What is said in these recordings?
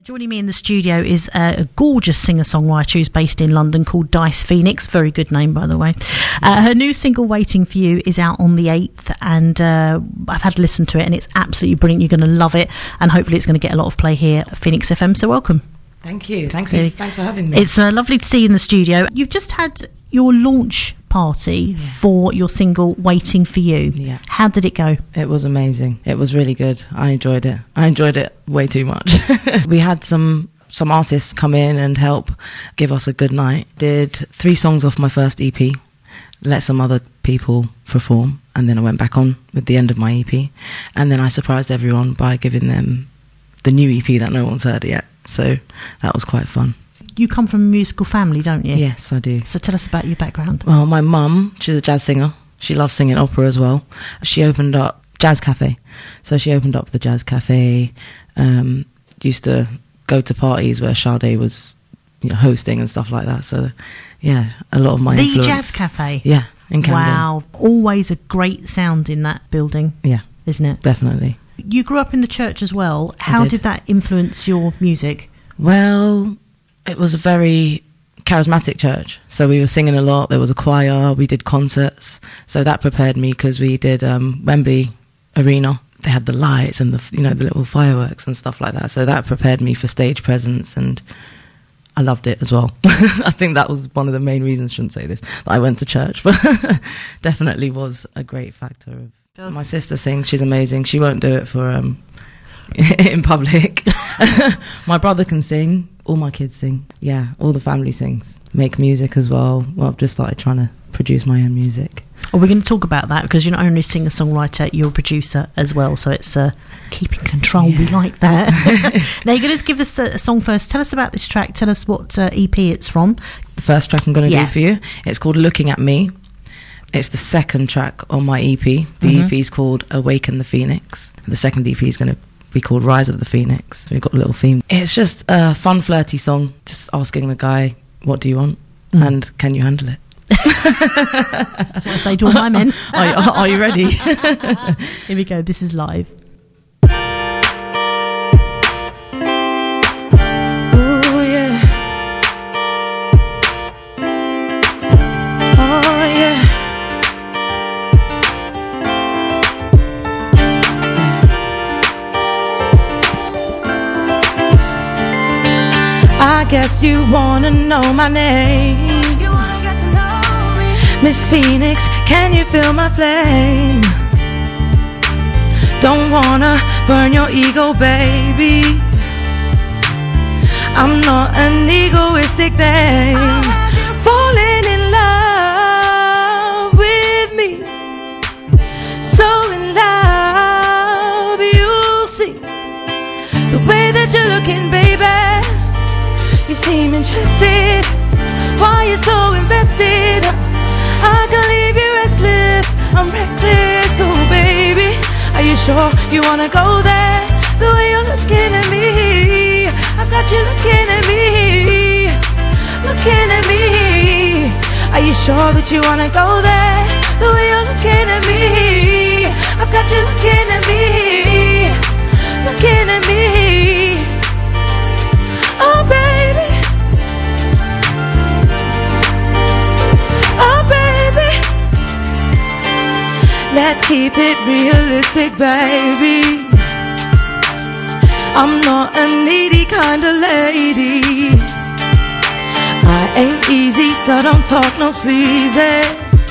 Joining me in the studio is a gorgeous singer-songwriter who's based in London called Dice Phoenix. Very good name, by the way. Her new single, Waiting for You, is out on the 8th, and I've had to listen to it, and it's absolutely brilliant. You're going to love it, and hopefully it's going to get a lot of play here at Phoenix FM, so welcome. Thank you. Thanks for having me. It's lovely to see you in the studio. You've just had your launch party for your single Waiting for You. Yeah. How did it go? It was amazing. It was really good. I enjoyed it. I enjoyed it way too much. We had some artists come in and help give us a good night. Did 3 songs off my first EP, let some other people perform, and then I went back on with the end of my EP, and then I surprised everyone by giving them the new EP that no one's heard yet. So that was quite fun. You come from a musical family, don't you? Yes, I do. So tell us about your background. Well, my mum, she's a jazz singer. She loves singing opera as well. She opened up Jazz Cafe. So she opened up the Jazz Cafe, used to go to parties where Sade was hosting and stuff like that. So, yeah, a lot of my influence. The Jazz Cafe? Yeah, in Camden. Wow. Always a great sound in that building. Yeah. Isn't it? Definitely. You grew up in the church as well. How did that influence your music? Well, it was a very charismatic church. So we were singing a lot. There was a choir. We did concerts. So that prepared me because we did Wembley Arena. They had the lights and the little fireworks and stuff like that. So that prepared me for stage presence, and I loved it as well. I think that was one of the main reasons, shouldn't say this, that I went to church, but definitely was a great factor. My sister sings. She's amazing. She won't do it for in public. My brother can sing. All my kids sing. Yeah, all the family sings. Make music as well. Well, I've just started trying to produce my own music. Well, we're going to talk about that because you're not only a singer-songwriter, you're a producer as well. So it's keeping control. Yeah. We like that. Now, you're going to give us a song first. Tell us about this track. Tell us what EP it's from. The first track I'm going to do for you, it's called Looking at Me. It's the second track on my EP. The EP is called Awaken the Phoenix. The second EP is going to be called Rise of the Phoenix. We've got a little theme. It's just a fun, flirty song, just asking the guy, what do you want? And can you handle it? That's what I say to all my men. Are you ready? Here we go. This is live. Oh, yeah. Oh, yeah. I guess you wanna know my name. You wanna get to know me. Miss Phoenix, can you feel my flame? Don't wanna burn your ego, baby. I'm not an egoistic thing. Falling in love with me, so in love, you'll see the way that you're looking, baby. You seem interested. Why you so invested? I can leave you restless. I'm reckless, oh baby. Are you sure you wanna go there? The way you're looking at me, I've got you looking at me, looking at me. Are you sure that you wanna go there? The way you're looking at me, I've got you looking at me, looking at me. Oh baby, oh baby, let's keep it realistic, baby. I'm not a needy kind of lady. I ain't easy, so don't talk no sleazy.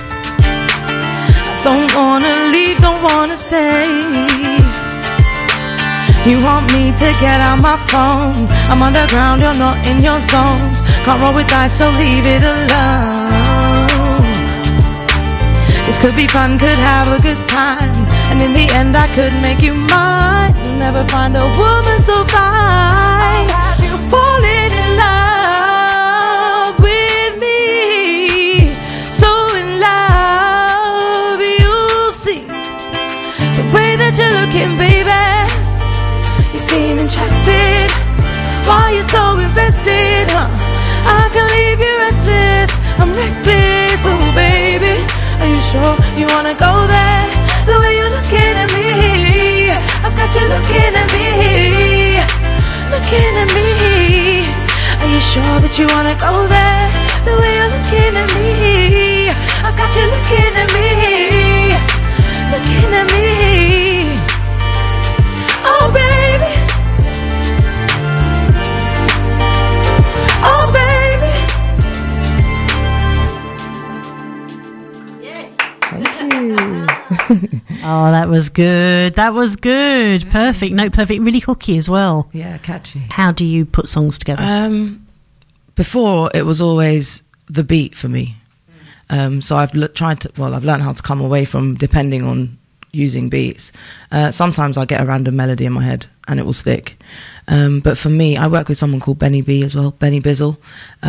I don't wanna leave, don't wanna stay. You want me to get on my phone? I'm underground, you're not in your zones. Can't roll with dice, so leave it alone. This could be fun, could have a good time, and in the end I could make you mine. You'll never find a woman so fine. Falling in love with me, so in love, you'll see the way that you're looking, baby. You seem interested. Why you so invested? I can leave you restless. I'm reckless, oh baby. Are you sure you wanna go there? The way you're looking at me, I've got you looking at me, looking at me. Are you sure that you wanna go there? The way you're looking at me, I've got you looking at me, looking at me. Oh baby, oh baby. Yes. Thank you. Oh, that was good. That was good. Perfect. No, perfect. Really hooky as well. Yeah, catchy. How do you put songs together? Before, it was always the beat for me. So I've I've learned how to come away from depending on using beats. Sometimes I get a random melody in my head and it will stick. But for me, I work with someone called Benny B as well, Benny Bizzle.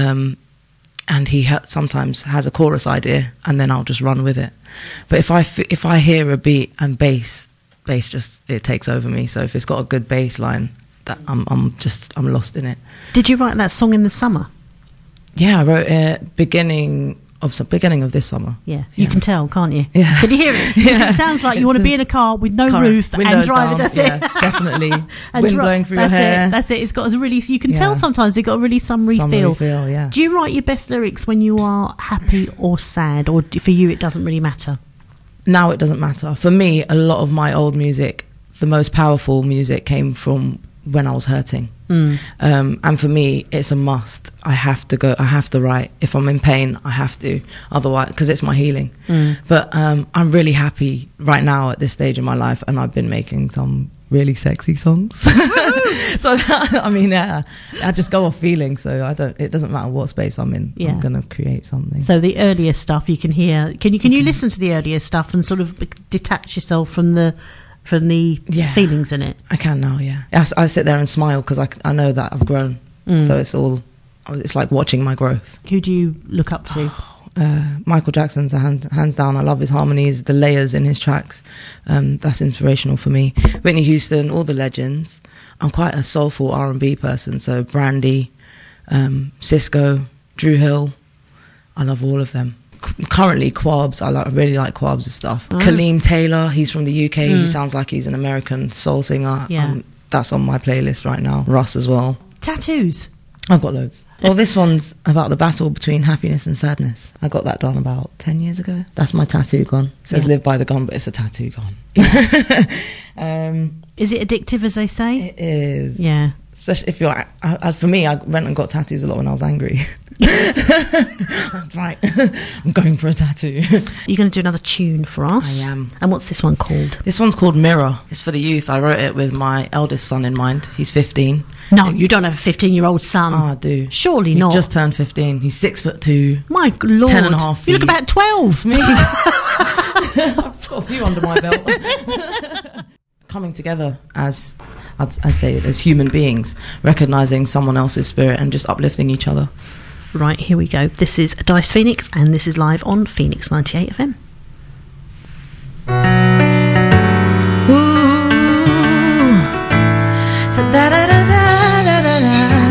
And he sometimes has a chorus idea and then I'll just run with it. But if I hear a beat and bass just, it takes over me. So if it's got a good bass line, that I'm lost in it. Did you write that song in the summer? Yeah, I wrote it beginning of this summer. Yeah, you can tell, can't you? Yeah. Can you hear it? It sounds like you want to be in a car with no roof and drive it. That's it. Definitely. Wind blowing through your hair. That's it. It's got a really. You can tell sometimes it's got a really summery feel. Yeah. Do you write your best lyrics when you are happy or sad, or for you it doesn't really matter? Now it doesn't matter. For me, a lot of my old music, the most powerful music, came from when I was hurting. And for me, it's a must. I have to write. If I'm in pain, I have to. Otherwise, because it's my healing. But I'm really happy right now at this stage in my life, and I've been making some really sexy songs. So I just go off feeling. So it doesn't matter what space I'm in. I'm gonna create something. So the earlier stuff you can hear. Can you listen to the earlier stuff and sort of detach yourself from the feelings in it? I can now, yeah. I sit there and smile because I know that I've grown. So it's like watching my growth. Who do you look up to? Michael Jackson's hands down. I love his harmonies, the layers in his tracks. That's inspirational for me. Whitney Houston, all the legends. I'm quite a soulful R&B person, so Brandy, Cisco, Drew Hill. I love all of them. Currently Quabs, I really like Quabs' stuff. Kaleem Taylor, he's from the UK. He sounds like he's an American soul singer. That's on my playlist right now. Russ as well. Tattoos? I've got loads. Well, this one's about the battle between happiness and sadness. I got that done about 10 years ago. That's my tattoo gun. It says live by the gun, but it's a tattoo gun. Is it addictive, as they say? It is. Yeah. Especially if you're... for me, I went and got tattoos a lot when I was angry. That's right. I'm going for a tattoo. You're going to do another tune for us? I am. And what's this one called? This one's called Mirror. It's for the youth. I wrote it with my eldest son in mind. He's 15. No, you don't have a 15-year-old son. Oh, I do. Surely not. He just turned 15. He's 6'2". My Lord. 10 and a half feet. You look about 12. Me. I've got a few under my belt. Coming together as... I say as human beings, recognising someone else's spirit and just uplifting each other. Right, here we go. This is Dice Phoenix, and this is live on Phoenix 98 FM. Ooh. So da da da da da da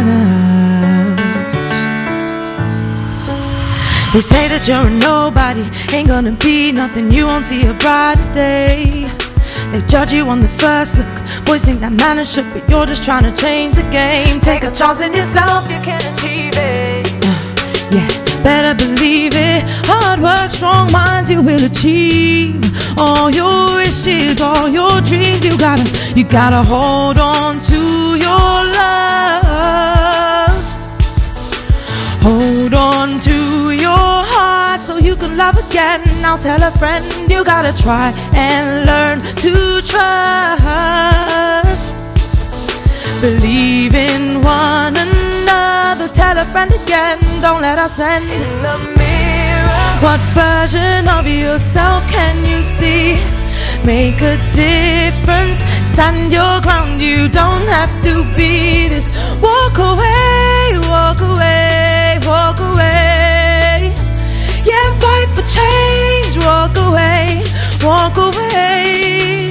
da. They say that you're a nobody, ain't gonna be nothing, you won't see a brighter day. They judge you on the first look. Boys think that man is shook, but you're just trying to change the game. Take a chance in yourself, you can achieve it. Yeah, better believe it. Hard work, strong minds, you will achieve all your wishes, all your dreams. You gotta hold on to your love. Hold on to your heart so you can love again. Now tell a friend you gotta try and learn to trust. Believe in one another. Tell a friend again, don't let us end. In the mirror, what version of yourself can you see? Make a difference, stand your ground. You don't have to be this. Walk away, walk away, walk away. Yeah, fight for change. Walk away, walk away.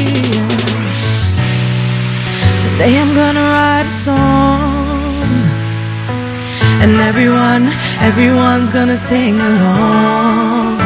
Today I'm gonna write a song, and everyone's gonna sing along.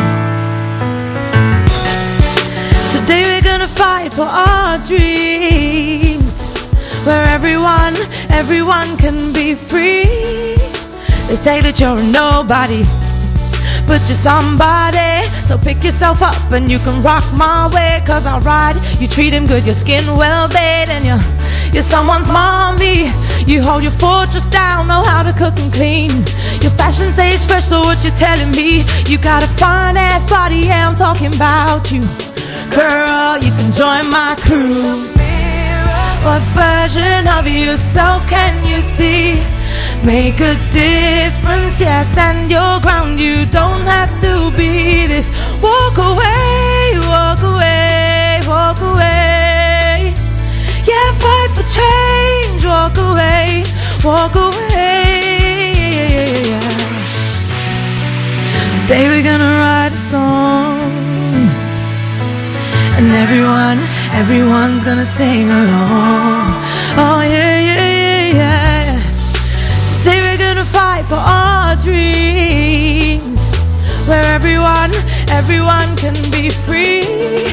Today we're gonna fight for our dreams, where everyone everyone can be free. They say that you're a nobody, but you're somebody. So pick yourself up and you can rock my way. Cause I'll ride, you treat him good, your skin well bathed, and you're someone's mommy. You hold your fortress down, know how to cook and clean. Your fashion stays fresh, so what you telling me? You got a fine ass body, yeah, I'm talking about you. Girl, you can join my crew. What version of yourself can you see? Make a difference, yeah, stand your ground. You don't have to be this. Walk away, walk away, walk away. Yeah, fight for change. Walk away, walk away. Today we're gonna write a song, and everyone's gonna sing along. Oh yeah, yeah, yeah, yeah. Today we're gonna fight for our dreams, where everyone can be free.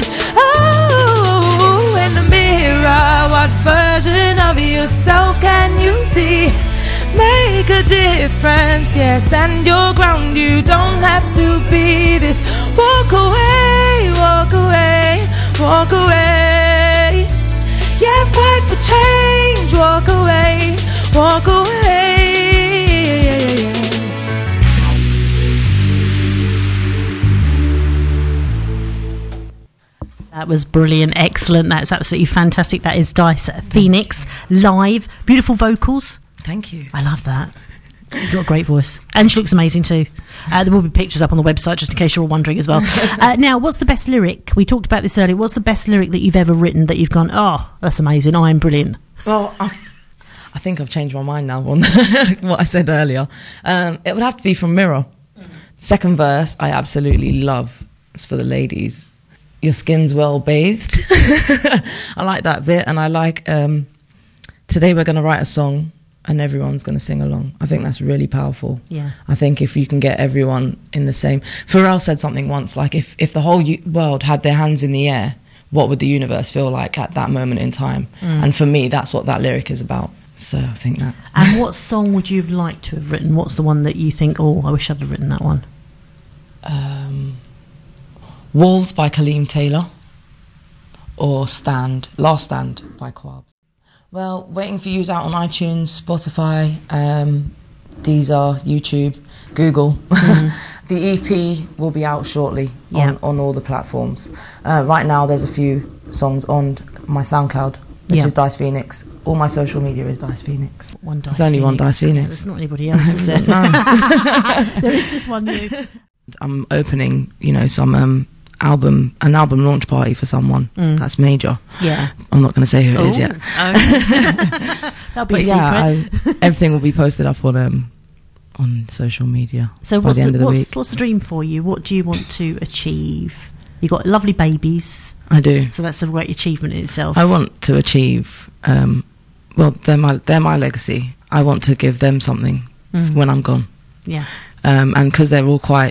Oh, in the mirror, what version of yourself can you see? Make a difference, yeah, stand your ground. You don't have to be this. Walk away, walk away, walk away. Yeah, fight for change. Walk away, walk away. That was brilliant, excellent. That's absolutely fantastic. That is Dice Phoenix live. Beautiful vocals. Thank you. I love that. You've got a great voice. And she looks amazing too. There will be pictures up on the website just in case you're all wondering as well. Now, what's the best lyric? We talked about this earlier. What's the best lyric that you've ever written that you've gone, oh, that's amazing, I'm brilliant? Well, I think I've changed my mind now on what I said earlier. It would have to be from Mirror. Second verse, I absolutely love. It's for the ladies. Your skin's well bathed. I like that bit. And I like, today we're going to write a song and everyone's going to sing along. I think that's really powerful. Yeah. I think if you can get everyone in the same... Pharrell said something once, like, if the whole world had their hands in the air, what would the universe feel like at that moment in time? And for me, that's what that lyric is about. So I think that... And what song would you have liked to have written? What's the one that you think, oh, I wish I'd have written that one? Walls by Kaleem Taylor, or Last Stand by Quabs. Well, Waiting for You's out on iTunes, Spotify, Deezer, YouTube, Google. The EP will be out shortly on all the platforms. Right now there's a few songs on my SoundCloud, which is Dice Phoenix. All my social media is Dice Phoenix. There's only one Dice Phoenix. There's not anybody else, is there? No. There is just one you. I'm opening, some an album launch party for someone that's major. Yeah, I'm not going to say who it is yet. That'll be a secret. Everything will be posted up on social media. So by the end of the week. What's the dream for you? What do you want to achieve? You got lovely babies. I do. So that's a great achievement in itself. I want to achieve. Well, they're my legacy. I want to give them something when I'm gone. Yeah. And because they're all quite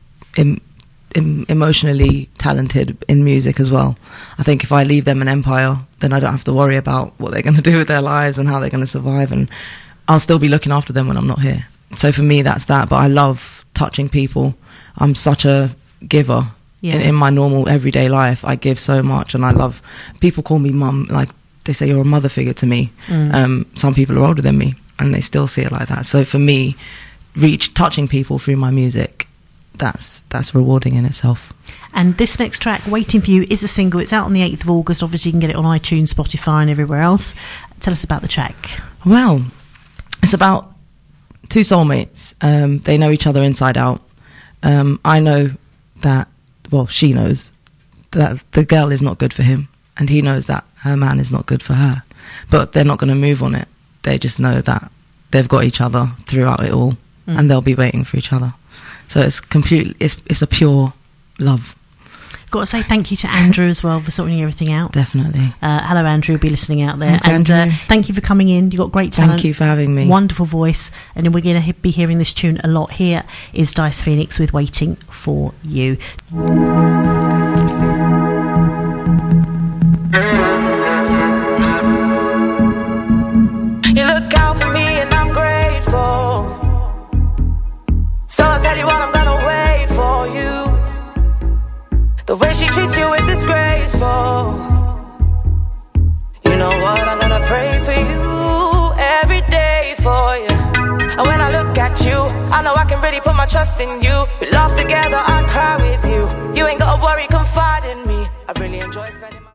emotionally talented in music as well, I think if I leave them an empire, then I don't have to worry about what they're going to do with their lives and how they're going to survive, and I'll still be looking after them when I'm not here. So for me, that's that. But I love touching people. I'm such a giver. In my normal everyday life. I give so much, and I love... People call me mum, like they say you're a mother figure to me. Some people are older than me and they still see it like that. So for me, touching people through my music, that's rewarding in itself. And this next track, Waiting for You, is a single. It's out on the 8th of August. Obviously you can get it on iTunes, Spotify and everywhere else. Tell us about the track. Well, it's about two soulmates. They know each other inside out. I know that, well, she knows that the girl is not good for him, and he knows that her man is not good for her, but they're not going to move on it. They just know that they've got each other throughout it all, and they'll be waiting for each other. So it's a pure love. Got to say thank you to Andrew as well for sorting everything out. Definitely. Hello, Andrew. Will be listening out there. Thanks, and thank you for coming in. You got great talent. Thank you for having me. Wonderful voice. And we're going to be hearing this tune a lot. Here is Dice Phoenix with Waiting for You. You look out The way she treats you is disgraceful. You know what, I'm gonna pray for you every day for you. And when I look at you, I know I can really put my trust in you. We laugh together, I'd cry with you. You ain't gotta worry, confide in me. I really enjoy spending